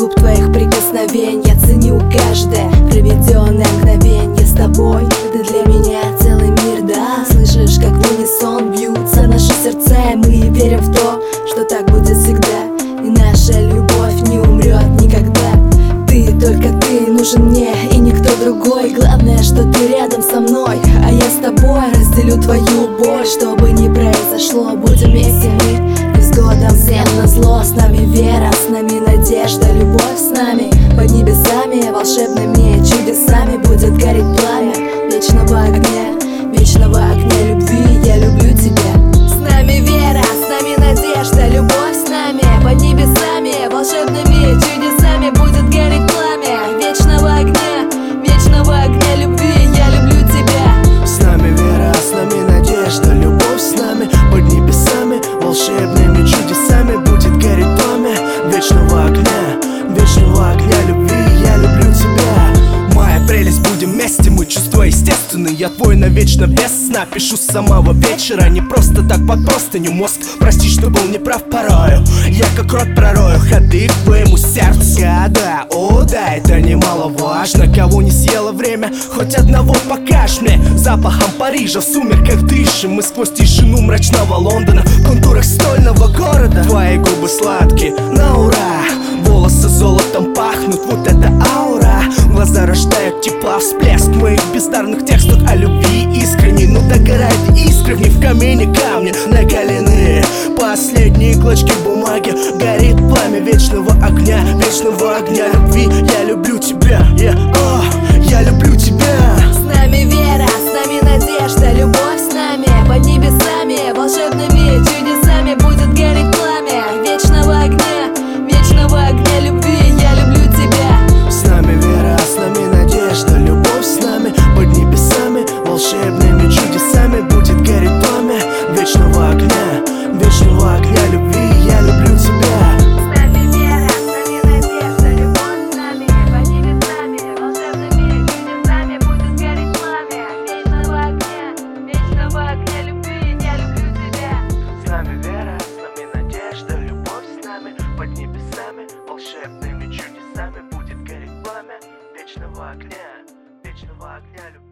губ твоих прикосновений я ценю каждое проведенное мгновенье с тобой. Ты для меня целый мир, да. Слышишь, как в унисон бьются наши сердца, и мы верим в то, что так будет всегда, и наша любовь не умрет никогда. Ты, только ты, нужен мне и никто другой. Главное, что ты рядом со мной, а я с тобой. Разделю твою боль, что бы ни произошло, будем вместе мы невзгодам всем назло. С нами вера, с нами надежда, любовь с нами. Под небесами волшебными чудесами будет гореть пламя вечного огня любви. Я люблю тебя. С нами вера, с нами надежда, любовь с нами. Под небесами волшебными чудесами будет гореть пламя вечного огня любви. Я люблю тебя. С нами вера, с нами надежда, любовь с нами. Под небесами волшебными чудесами будет гореть пламя вечного огня любви. Я люблю тебя. Моя прелесть, будем вместе, мы чувства естественные. Я твой навечно без сна, пишу с самого вечера. Не просто так под простыню, мозг, прости, что был неправ порою. Я как рот пророю ходы к твоему сердцу. Да, о да, это немаловажно. Кого не съело время, хоть одного покажешь мне. Запахом Парижа в сумерках дышим мы сквозь тишину мрачного Лондона, в контурах стольного города. Твои губы сладкие, на ура. Волосы золотом пахнут, вот это аура. Глаза рождают тепла, всплеск моих бездарных текстов о любви искренней. Ну догорают искры в них, в камине камни накалены. Последние клочки бумаги, горит пламя вечного огня любви. Я люблю тебя, я люблю тебя. С нами вера, с нами надежда, любовь с нами. Под небесами волшебными чудесами будет гореть пламя вечного огня любви. Я люблю тебя. С нами вера, с нами надежда, любовь с нами. Под небесами волшебными чудесами будет гореть пламя вечного огня любви. Я люблю тебя. С нами вера, с нами надежда, любовь с нами. Под небесами волшебными чудесами будет гореть пламя вечного огня любви. Я люблю тебя. С нами вера, с нами надежда, любовь с нами. Под небесами волшебными чудесами будет гореть пламя вечного огня любви.